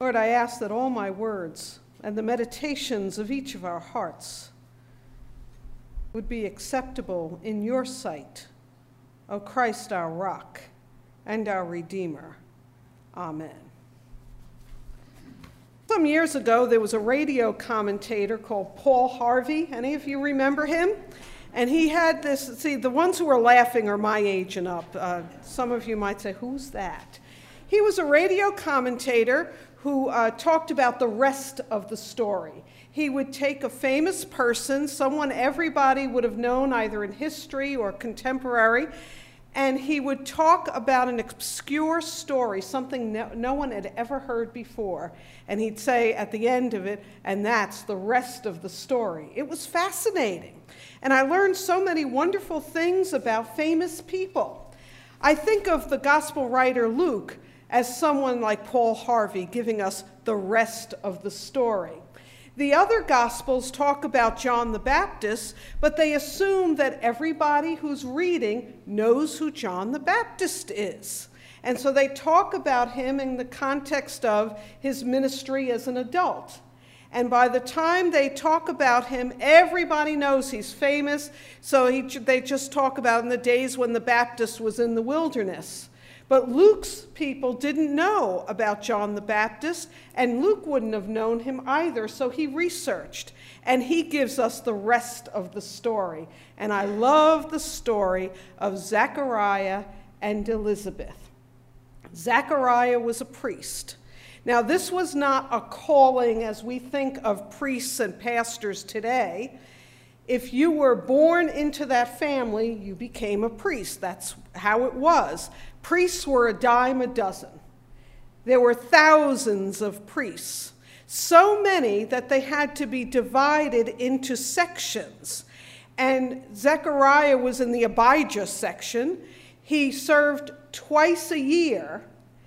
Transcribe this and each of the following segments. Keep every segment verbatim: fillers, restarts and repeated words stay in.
Lord, I ask that all my words and the meditations of each of our hearts would be acceptable in your sight, O Christ, our rock and our Redeemer. Amen. Some years ago, there was a radio commentator called Paul Harvey. Any of you remember him? And he had this, see, the ones who are laughing are my age and up. Uh, some of you might say, who's that? He was a radio commentator who uh, talked about the rest of the story. He would take a famous person, someone everybody would have known either in history or contemporary, and he would talk about an obscure story, something no, no one had ever heard before. And he'd say at the end of it, and that's the rest of the story. It was fascinating. And I learned so many wonderful things about famous people. I think of the gospel writer Luke as someone like Paul Harvey giving us the rest of the story. The other Gospels talk about John the Baptist, but they assume that everybody who's reading knows who John the Baptist is. And so they talk about him in the context of his ministry as an adult. And by the time they talk about him, everybody knows he's famous, so he, they just talk about in the days when the Baptist was in the wilderness. But Luke's people didn't know about John the Baptist, and Luke wouldn't have known him either, so he researched. And he gives us the rest of the story. And I love the story of Zechariah and Elizabeth. Zechariah was a priest. Now, this was not a calling as we think of priests and pastors today. If you were born into that family, you became a priest. That's how it was. Priests were a dime a dozen. There were thousands of priests, so many that they had to be divided into sections. And Zechariah was in the Abijah section. He served twice a year,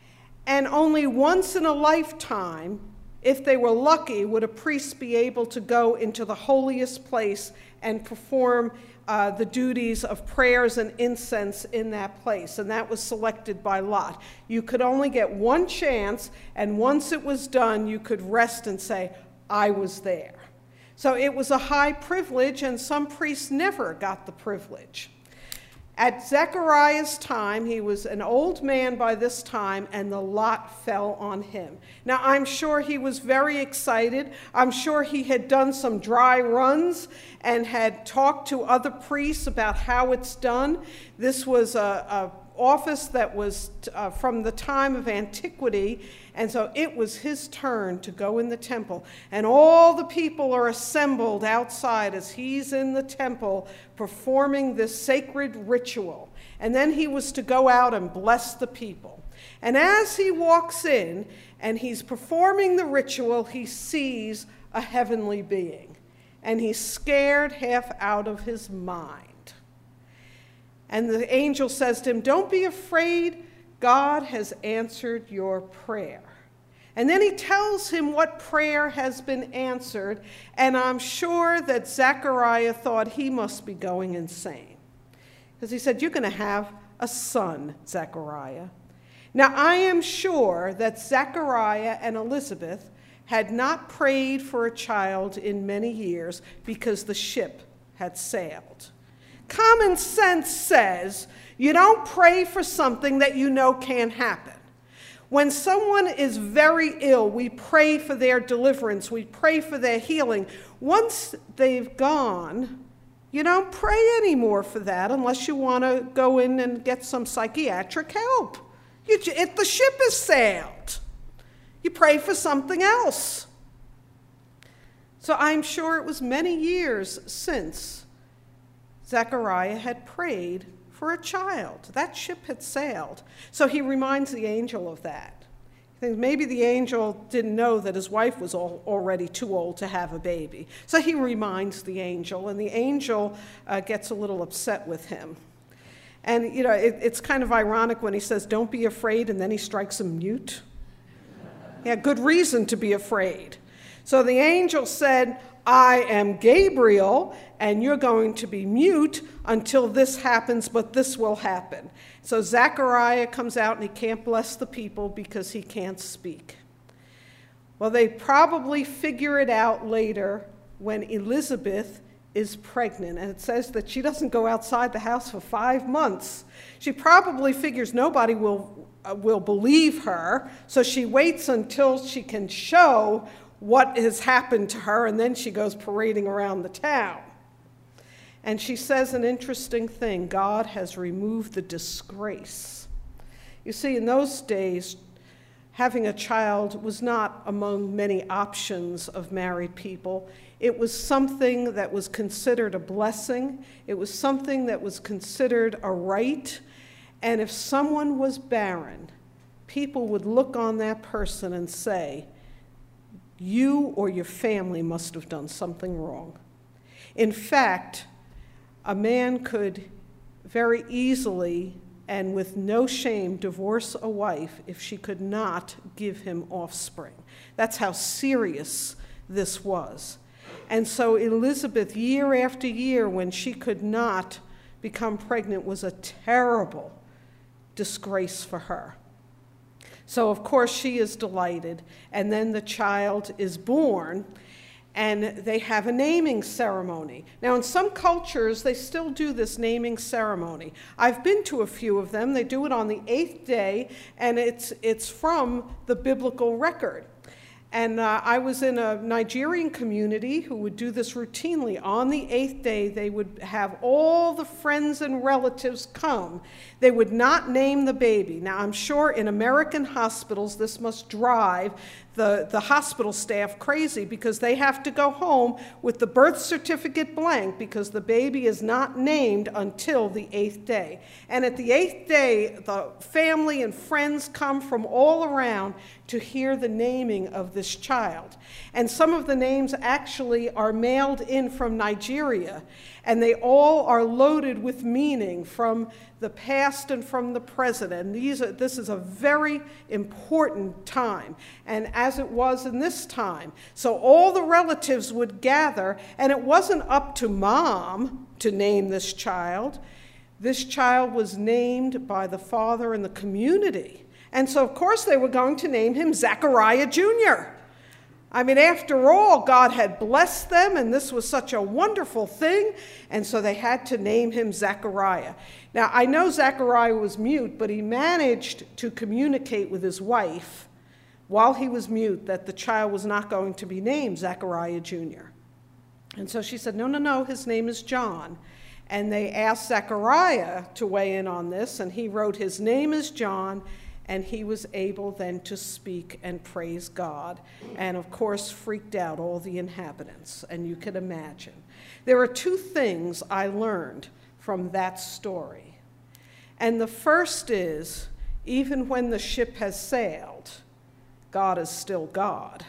and only once in a lifetime, if they were lucky, would a priest be able to go into the holiest place and perform uh, the duties of prayers and incense in that place. And that was selected by lot. You could only get one chance, and once it was done, you could rest and say, I was there. So it was a high privilege, and some priests never got the privilege. At Zechariah's time, he was an old man by this time, and the lot fell on him. Now, I'm sure he was very excited. I'm sure he had done some dry runs and had talked to other priests about how it's done. This was a, a office that was uh, from the time of antiquity, and so it was his turn to go in the temple. And all the people are assembled outside as he's in the temple performing this sacred ritual. And then he was to go out and bless the people. And as he walks in and he's performing the ritual, he sees a heavenly being. And he's scared half out of his mind. And the angel says to him, don't be afraid, God has answered your prayer. And then he tells him what prayer has been answered, and I'm sure that Zechariah thought he must be going insane. Because he said, you're going to have a son, Zechariah. Now, I am sure that Zechariah and Elizabeth had not prayed for a child in many years because the ship had sailed. Common sense says you don't pray for something that you know can't happen. When someone is very ill, we pray for their deliverance. We pray for their healing. Once they've gone, you don't pray anymore for that unless you want to go in and get some psychiatric help. You, if the ship has sailed, you pray for something else. So I'm sure it was many years since Zechariah had prayed for a child. That ship had sailed. So he reminds the angel of that. He thinks maybe the angel didn't know that his wife was all, already too old to have a baby. So he reminds the angel, and the angel uh, gets a little upset with him. And, you know, it, it's kind of ironic when he says, don't be afraid, and then he strikes him mute. He had good reason to be afraid. So the angel said, I am Gabriel, and you're going to be mute until this happens, but this will happen. So Zechariah comes out, and he can't bless the people because he can't speak. Well, they probably figure it out later when Elizabeth is pregnant, and it says that she doesn't go outside the house for five months. She probably figures nobody will, uh, will believe her, so she waits until she can show what has happened to her, and then she goes parading around the town. And she says an interesting thing: God has removed the disgrace. You see, in those days, having a child was not among many options of married people. It was something that was considered a blessing. It was something that was considered a right. And if someone was barren, people would look on that person and say, you or your family must have done something wrong. In fact, a man could very easily and with no shame divorce a wife if she could not give him offspring. That's how serious this was. And so Elizabeth, year after year, when she could not become pregnant, was a terrible disgrace for her. So of course she is delighted, and then the child is born, and they have a naming ceremony. Now, in some cultures, they still do this naming ceremony. I've been to a few of them. They do it on the eighth day, and it's, it's from the biblical record. And uh, I was in a Nigerian community who would do this routinely. On the eighth day, they would have all the friends and relatives come. They would not name the baby. Now, I'm sure in American hospitals, this must drive the, the hospital staff crazy, because they have to go home with the birth certificate blank because the baby is not named until the eighth day. And at the eighth day, the family and friends come from all around to hear the naming of this child. And some of the names actually are mailed in from Nigeria, and they all are loaded with meaning from the past and from the present. And these are, this is a very important time, and as it was in this time. So all the relatives would gather, and it wasn't up to mom to name this child. This child was named by the father and the community. And so, of course, they were going to name him Zechariah Junior I mean, after all, God had blessed them, and this was such a wonderful thing, and so they had to name him Zechariah. Now, I know Zechariah was mute, but he managed to communicate with his wife while he was mute that the child was not going to be named Zechariah Junior And so she said, no, no, no, his name is John. And they asked Zechariah to weigh in on this, and he wrote, his name is John, and he was able then to speak and praise God, and of course freaked out all the inhabitants, and you can imagine. There are two things I learned from that story. And the first is, even when the ship has sailed, God is still God.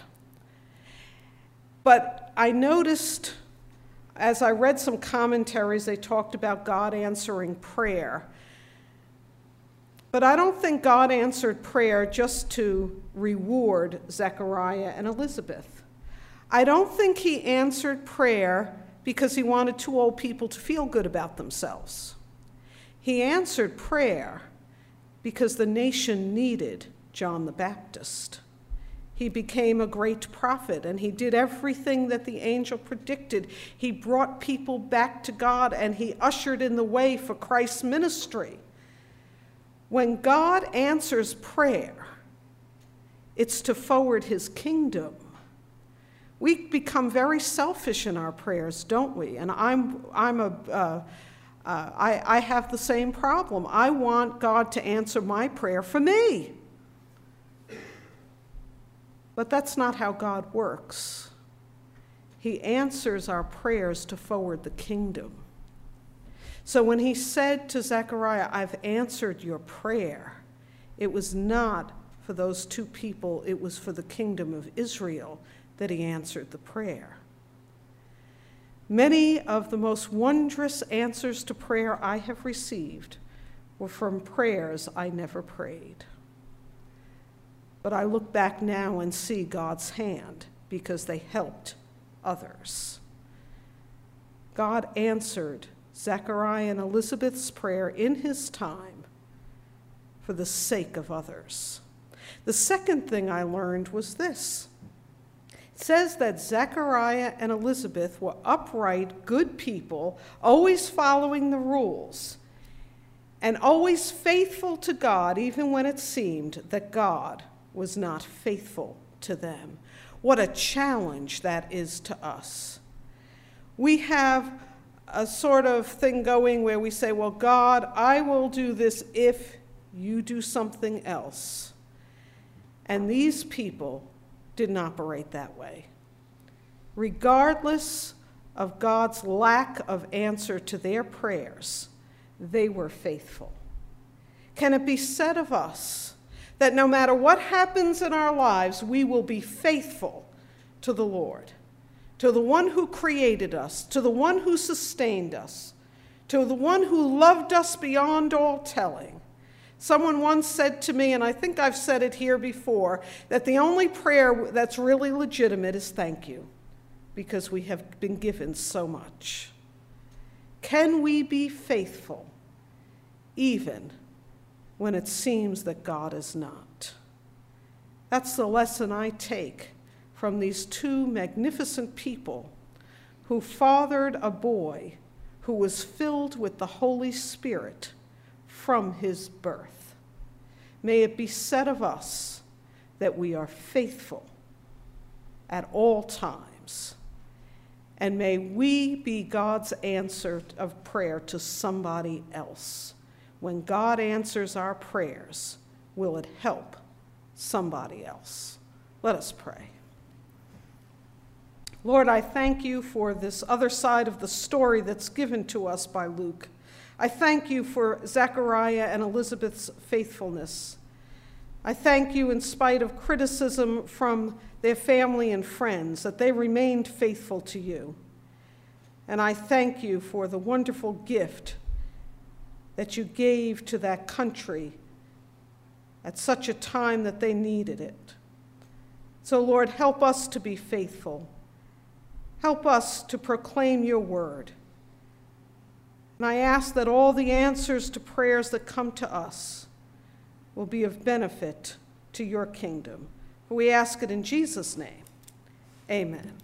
But I noticed, as I read some commentaries, they talked about God answering prayer. But I don't think God answered prayer just to reward Zechariah and Elizabeth. I don't think he answered prayer because he wanted two old people to feel good about themselves. He answered prayer because the nation needed John the Baptist. He became a great prophet, and he did everything that the angel predicted. He brought people back to God, and he ushered in the way for Christ's ministry. When God answers prayer, it's to forward his kingdom. We become very selfish in our prayers, don't we? And I'm, I'm a, uh, uh, I, I have the same problem. I want God to answer my prayer for me. But that's not how God works. He answers our prayers to forward the kingdom. So when he said to Zechariah, I've answered your prayer, it was not for those two people, it was for the kingdom of Israel that he answered the prayer. Many of the most wondrous answers to prayer I have received were from prayers I never prayed. But I look back now and see God's hand because they helped others. God answered Zechariah and Elizabeth's prayer in his time for the sake of others. The second thing I learned was this: It says that Zechariah and Elizabeth were upright, good people, always following the rules, and always faithful to God, even when it seemed that God was not faithful to them. What a challenge that is to us. We have a sort of thing going where we say, well, God, I will do this if you do something else. And these people didn't operate that way. Regardless of God's lack of answer to their prayers, they were faithful. Can it be said of us that no matter what happens in our lives, we will be faithful to the Lord, to the one who created us, to the one who sustained us, to the one who loved us beyond all telling? Someone once said to me, and I think I've said it here before, that the only prayer that's really legitimate is thank you, because we have been given so much. Can we be faithful even when it seems that God is not? That's the lesson I take from these two magnificent people who fathered a boy who was filled with the Holy Spirit from his birth. May it be said of us that we are faithful at all times. And may we be God's answer of prayer to somebody else. When God answers our prayers, will it help somebody else? Let us pray. Lord, I thank you for this other side of the story that's given to us by Luke. I thank you for Zechariah and Elizabeth's faithfulness. I thank you, in spite of criticism from their family and friends, that they remained faithful to you. And I thank you for the wonderful gift that you gave to that country at such a time that they needed it. So, Lord, help us to be faithful. Help us to proclaim your word. And I ask that all the answers to prayers that come to us will be of benefit to your kingdom. We ask it in Jesus' name. Amen.